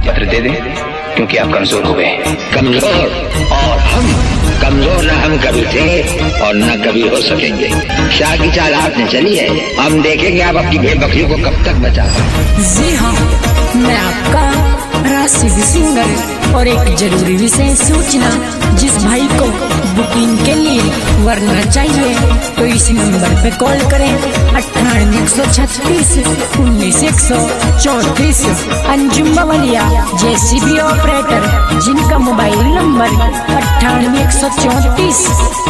पत्र दे दें, क्योंकि आप कमजोर हो गए। कमजोर? और हम कमजोर न हम कभी थे और न कभी हो सकेंगे। शाह की चाल आपने चली है, हम देखेंगे आप अपनी भेड़ बकरियों को कब तक बचा। जी हाँ, मैं आपका राशिद सिंगर और एक जरूरी विशेष सूचना, जिस भाई को बुकिंग के लिए वरना चाहिए तो इस नंबर पे कॉल करें 98 136 19 134। अंजुम बवलिया JCB ऑपरेटर, जिनका मोबाइल नंबर 98 134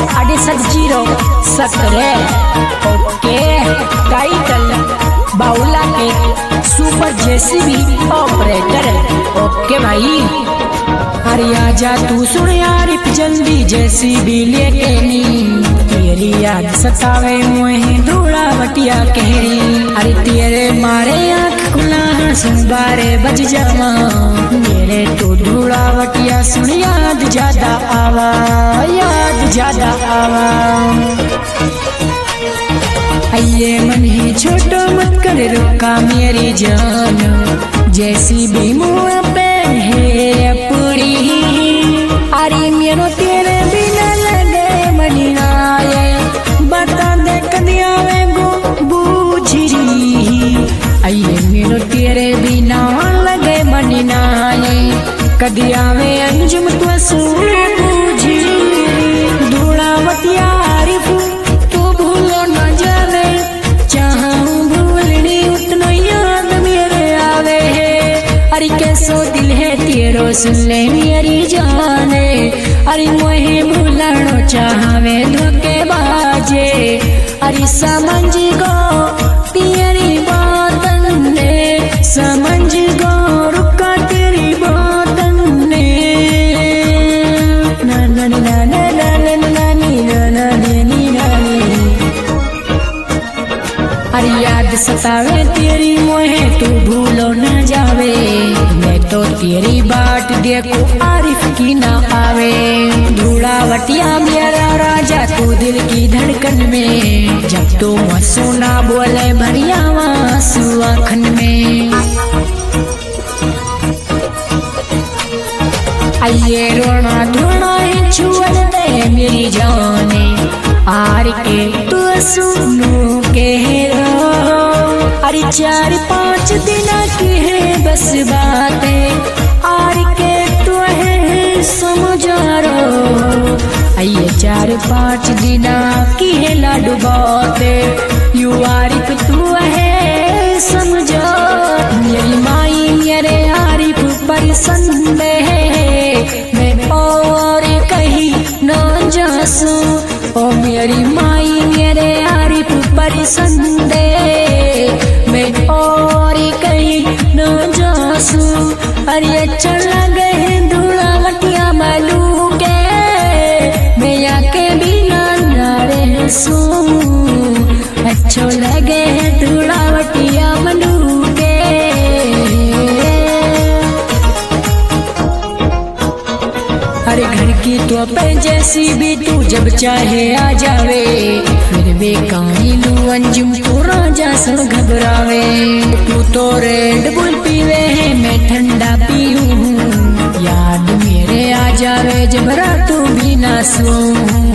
68 017। ओके, टाइटल बाउला के सुपर JCB ऑपरेटर। ओके भाई, अरे आजा तू सुन यार जल्दी JCB लेके नी, तेरी याद सतावे मुझे धूड़ावटिया कहरी। अरे तेरे मारे आँख खुला सुन 12 बज जावा, मेरे तो धूड़ावटिया सुन याद ज्यादा आवा, याद ज्यादा आवा। आइए मन ही छोटो मत कर रोका मेरी जान, JCB मुँह पे है पूरी। अरे मेरो तेरे बिना लगे मनीना, बता दे कदिया में गो बूझी। आइए मेरो तेरे बिना लगे मनीना, कदिया में अंजुम तो सुन बूझी। धूड़ावतिया आरिफ तू भूलो न जाने, चाहूं भूलनी उतना याद मेरे आवे है। अरे कैसो दिल है तेरो सुन ले मेरी जाने, अरे मोहे भूलनो चाहवे धोखे बाजे। अरे समझ गो तेरी बातन ने, समझ गो रुका तेरी बातन ने। ना ना ना ना ना ना ना ना ना। अरे याद सतावे तेरी मोहे तू भूलो न जावे, मैं तो तेरी बाट देखो आरिफ की ना आवे। धूड़ावटिया मेरा राजा तू दिल की धड़कन में, जब तो आंसू ना बोले भरिया आंसू आँखन में। आइए रोना धोना है छुअल दे मेरी जाने, आर के तू सुनू के रो। अरे 4-5 दिन की है बस बातें, आर के तू है समझा रो। आइए 4-5 दिन की है लाडू बातें, यू आरिफ तू है समझा। मेरी माई मेरे आरिफ पसंद है, मैं और कहीं न जासू। ओ मेरी माई मेरे आरिफ पसंद है, मैं और कहीं न जासू। अरे अच्छा लगे धूड़ावटिया मालू के, मैं आके बिना ना रहसू। अच्छो लगे धूड़ावटिया मालू के। अरे घर की तो पे JCB तू जब चाहे आ जावे, फिर वे कहीं लू अंजुम तो राजा सन घबरावे। तू तो रेड बुल पीवे है मैं ठंडा पीऊं, याद मेरे आ जावे जब रातों भी ना सोऊं।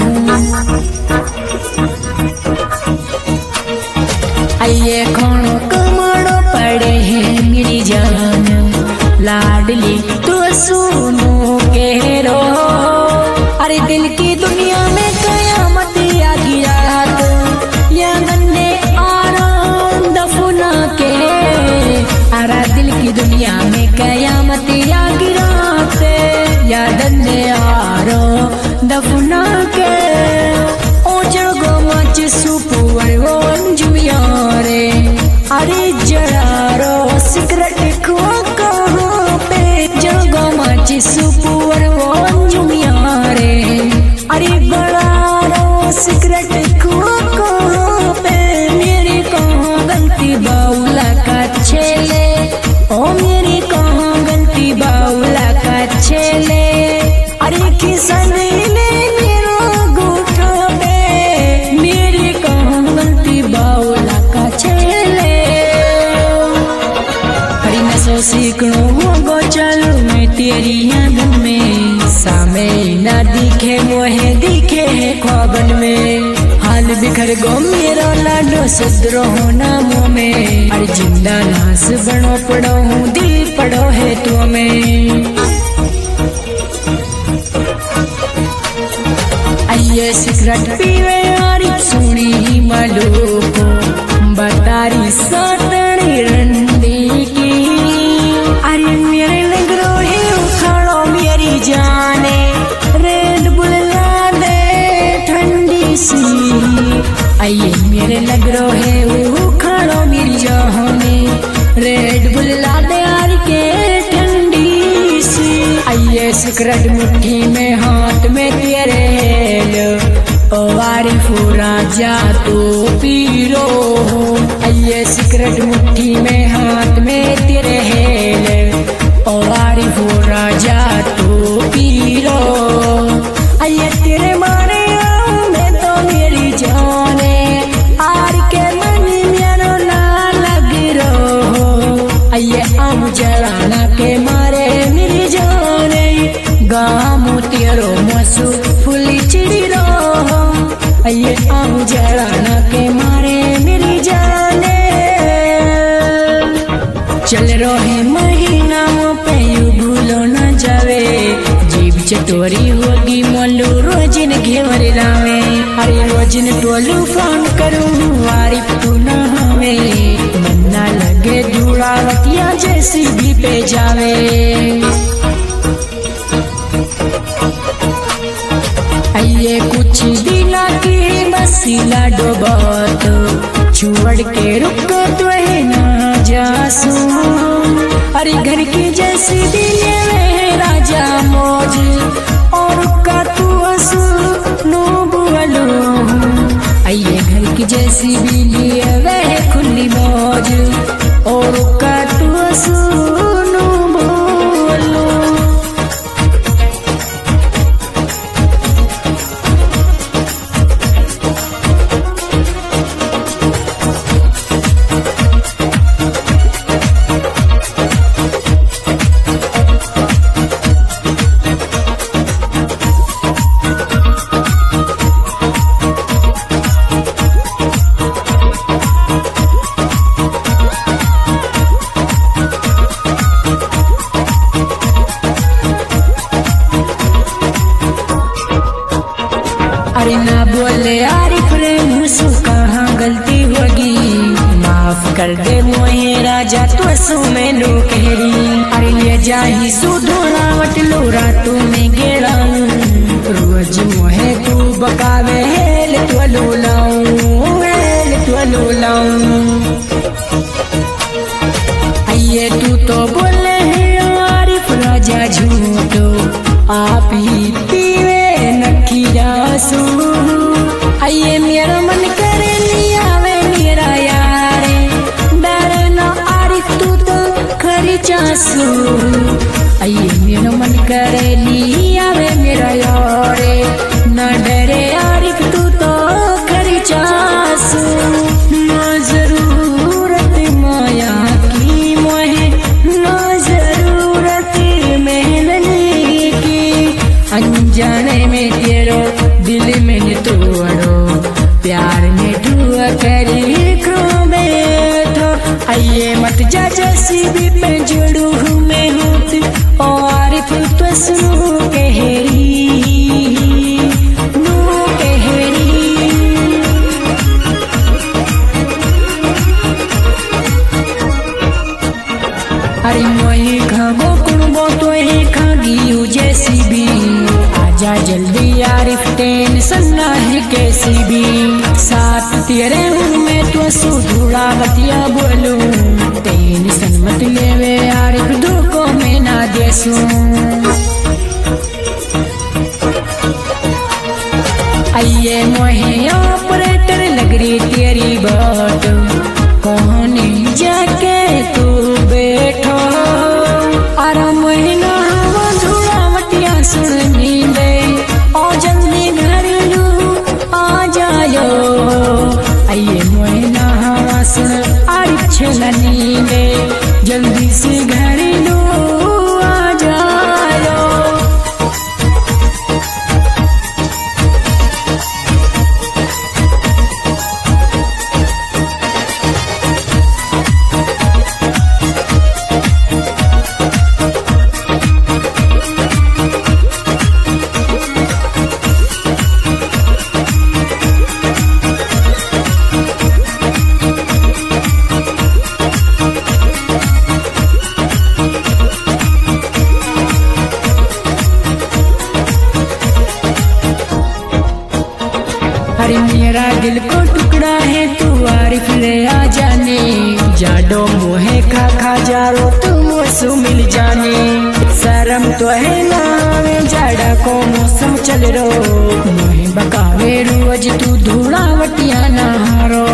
आइए खानो कमाड़ो पड़े हैं मेरी जान, लाडली तू सुनो के रो। अरे दिल की दुनिया में कयामत आ गिरात, या गन्ने आराम दफना के। अरे दिल की दुनिया में कयामत आ गिरात, या गन्ने आराम दफना के। ओ जगो मच सुपुर वो अंजुम यारे, अरे जरा रो सिगरेट खो कहाँ पे। जगो मच सुपुर वो अंजुम यारे, अरे बड़ा रो सिगरेट खो कहाँ पे। मेरी कहाँ गलती बाउला का छेले, ओ मेरी कहाँ गलती बाउला का छेले। अरे किसन ने मेरा गोठा पे, मेरी कहाँ गलती बाउला का छेले। हरी नसो सीखनो गो चलू मैं तेरी आंगन में, सामे ना दिखे मोहे दिखे है ख्वाबन में। हाल बिखर गो मेरा लाडो सदरो हो नामों में, अरे जिंदा लाश बनो पड़ो हूँ दिल पड़ो है तो में। आइए सिगरेट पीवे यारी सुनी मलो को, बतारी सातनी रंडी की। अरे मेरे लग रो है उखाड़ो मेरी जाने, रेड बुल ला दे ठंडी सी। आइए मेरे लग रो है उखाड़ो मेरी जाने, रेड बुल ला दे यार के ठंडी सी। आइए सिगरेट मुट्ठी में हाथ में तेरे ओ आरिफो राजा तो पीरो। आइए सिगरेट मुट्ठी में हाथ में तेरे हेले, ओ आरिफो राजा तो पीरो। आइए तेरे मारे आऊं मैं तो मेरी जाने, आर के मन मेरो ना लग रो। आइए आऊं जलाना के मारे मेरी जाने, गामू तेरो मसू फुली चिड़ी रो। आइए आऊं जलाना के मारे मेरी जाने। चल रहे महीनाओं पे यू भूलो न जावे, जीव चटोरी होगी मोलू रोजिन घेवर लावे। अरे रोजिन टोलू फोन करूँ आरिफ तू न हवे, मन ना लगे धूड़ावतिया जैसी भी पे जावे। आइए कुछ दिना की मसीला डोबत, छोड़ के रुक तो है ना जासू। अरे घर की जैसी दिले में राजा मौज, और का तू असू नो बुअलो। आइए घर की जैसी दिले वह खुली मौज, और का तू असू नो बुअलो। अरे ना बोले आरिफ रे मुझसे कहाँ गलती होगी, माफ कर दे मोहे राजा तो सो में लो कहरी। अरे ले जाही सुधोना वट लो रातों में गेड़ा, रोज मोहे तू बकावे हेल तो लो लाऊं, हेल तो लो लाऊं। आइए तू तो बोले है आरिफ राजा झूठो, आप ही पीवे नखीरासू। आइए मेरा मन करे लियावे मेरा यारे, डरे न आरिफ तू तो खरी चासू। आइए मेरा मन करे लियावे मेरा यारे, न डरे आरिफ तू तो खरी चासू। ना जरूरत माया की मोहे, ना जरूरत मेहननी की, अनजाने में तेरो दिल में तोड़ो, प्यार में धुआ करी खो बैठो। आइए मत जा जैसी भी पे जोड़ू हूँ मैं होती, और आरिफ तो सुनो कहरी, नो कहरी। अरे मोही खागो कुड़बो तो ही खागी जैसी भी, आजा जल्दी आरिफ टेंशन ना है कैसी भी। साथ तेरे में तो सुधुड़ा बतिया बोलूं, टेंशन मत लेवे आरिफ धोखो में ना देसू। आइए मोहे ऑपरेटर लग रही तेरी बात, कौन जाके तू बैठो। आराम महीना हवा धुड़ावटिया सुन नींदे, और जल्दी घर लू आ जायो। आइए महीना हवा सुन आरिफ छला नींदे, जल्दी से घर लू दिल को टुकड़ा है तू आरिफ ले आ जाने जाडो मोहे खा खा जारो तू मुझसे मिल जाने शर्म तो है ना जाड़ा को मौसम चल रो मोहे बकावे रोज तू धूड़ा वटिया नहारो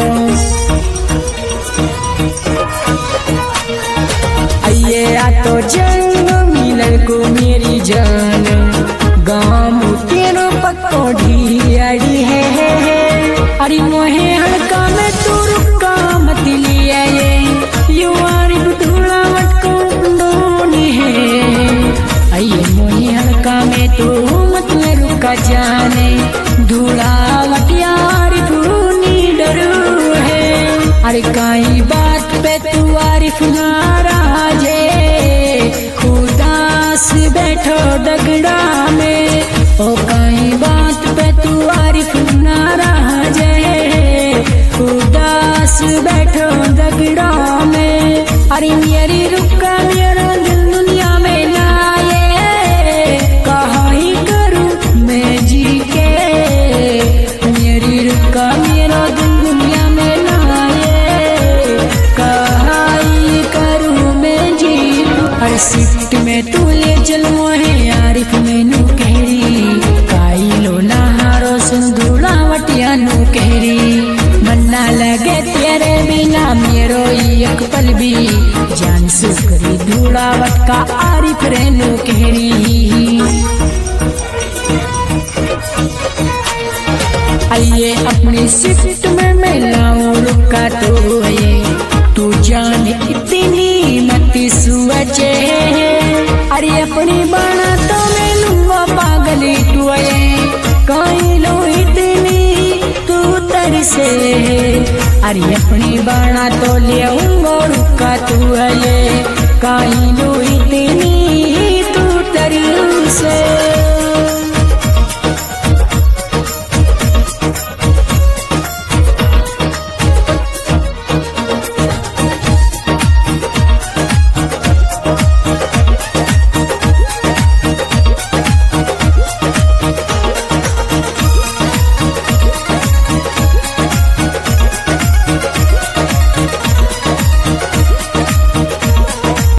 आइए आ तो जंग मिलल को मेरी जान गाँव तेरो पक्को ढीड़ी है अरे मोहे हल्का में तू रुका मत लिया ये युवारी धूड़ा मटको डोनी है आइए मोहे हल्का में तू मत में रुका जाने धूड़ा वटियारी पूनी डरू है अरे काई बात पे तू आरिफ नाराजे खुदास बैठो दगड़ा में ओ काई बात पे तू आरिफ नाराजे उदास बैठो दगड़ा में अरे मेरी रुका मेरा दिल दुनिया में लाए कहाँ ही करूँ मैं जी के मेरी रुका मेरा दिल दुनिया में लाए कहाँ ही करूँ मैं जी हर शिफ्ट में तू ले चल मोहे आरिफ मैनू कहरी काई लो नहारो सुन धूड़ा वटिया नू कहरी मन्ना लगे तेरे बिना मेरो एक पल भी जान सुकरी धूड़ा वटका आरिफ रेनू कहरी आइए अपनी शिफ्ट में मैं लाऊं रुका तो ये तू जान इतनी मत सुअचे अरे अपनी बाना तो मैं लूंगा पागली तू कहीं लो इतनी तू तरसे अरे अपनी बाना तो ले रुका तू कहीं लो इतनी